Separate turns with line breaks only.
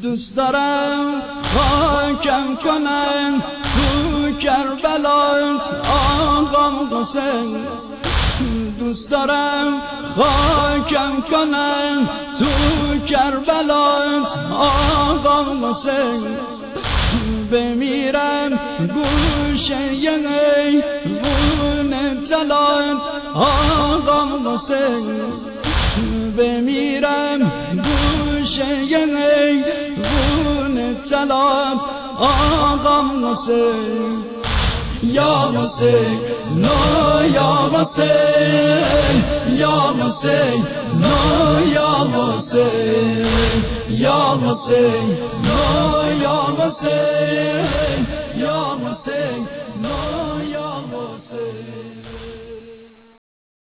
دوست دارم خاکم کنن تو کربلا آقام حسین، دوست دارم خاکم کنن تو کربلا آقام حسین، بمیرم گوشه حیوان طلات آقام حسین، بمیرم گوشه حیوان طلات آقام حسین. یا حسین نو یا حسین، یا حسین نو یا حسین، یا حسین نو یا حسین، یا حسین